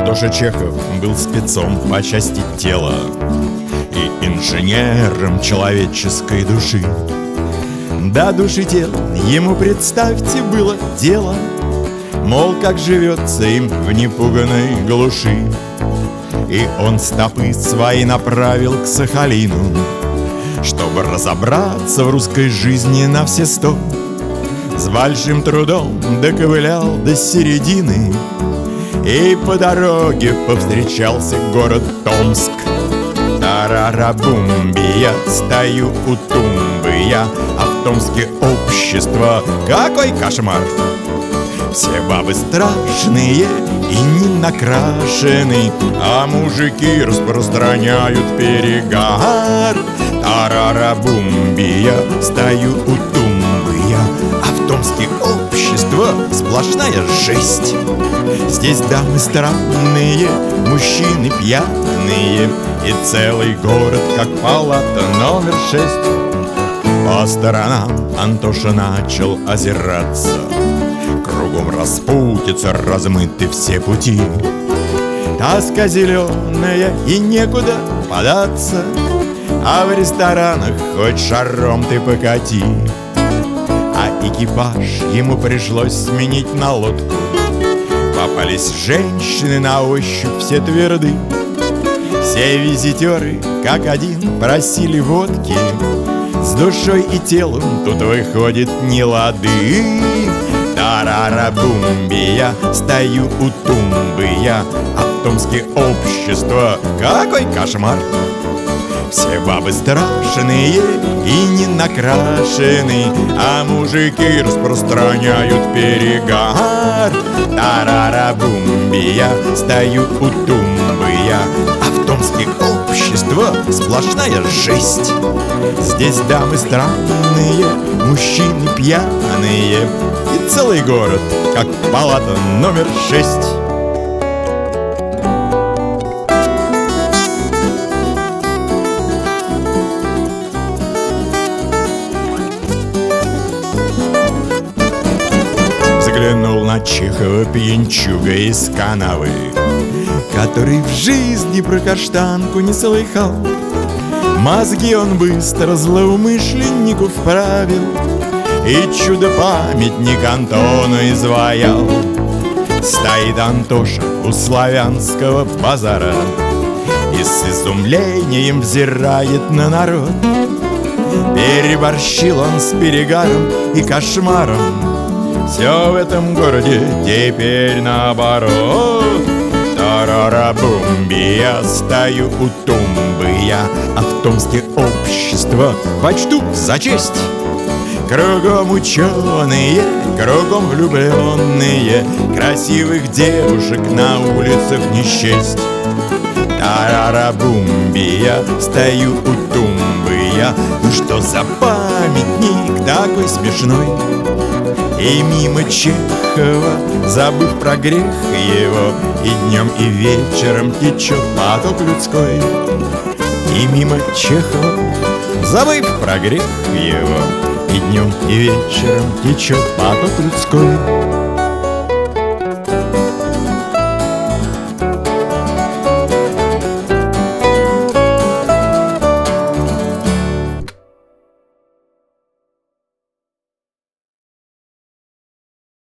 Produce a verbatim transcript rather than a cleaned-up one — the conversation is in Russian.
Антоша Чехов был спецом по части тела и инженером человеческой души. До души тел ему, представьте, было дело, мол, как живется им в непуганной глуши. И он стопы свои направил к Сахалину, чтобы разобраться в русской жизни на все сто. С большим трудом доковылял до середины, и по дороге повстречался город Томск. Тарарабумби, я стою у тумбы, я, а в Томске общество, какой кошмар! Все бабы страшные и не накрашены, а мужики распространяют перегар. Тарарабумби, я стою у тумбы, я, а в Томске общество сплошная жесть. Здесь дамы странные, мужчины пьяные, и целый город как палата номер шесть. По сторонам Антоша начал озираться, кругом распутица, размыты все пути. Тоска зеленая и некуда податься, а в ресторанах хоть шаром ты покати. А экипаж ему пришлось сменить на лодку. Попались женщины на ощупь, все тверды. Все визитеры, как один, просили водки. С душой и телом тут выходит не лады. Тарарабумби, я стою у тумбы, я, а в Томске общество, какой кошмар! Все бабы страшные и не накрашены, а мужики распространяют перегар. Тарарабумби, я стою у тумбы, я, а в Томске общество сплошная жесть. Здесь дамы странные, мужчины пьяные, и целый город как палата номер шесть. Взглянул на Чехова пьянчуга из канавы, который в жизни про каштанку не слыхал. Мозги он быстро злоумышленнику вправил и чудо-памятник Антону изваял. Стоит Антоша у славянского базара и с изумлением взирает на народ. Переборщил он с перегаром и кошмаром, все в этом городе теперь наоборот. Тарарабумби, я стою у тумбы, я, а в Томске общество почту за честь. Кругом ученые, кругом влюбленные, красивых девушек на улицах не счесть. Тарарабумби, я стою у тумбы, я, ну что за памятник такой смешной? И мимо Чехова, забыв про грех его, и днем, и вечером течет поток людской. И мимо Чехова, забыв про грех его, и днем, и вечером течет поток людской.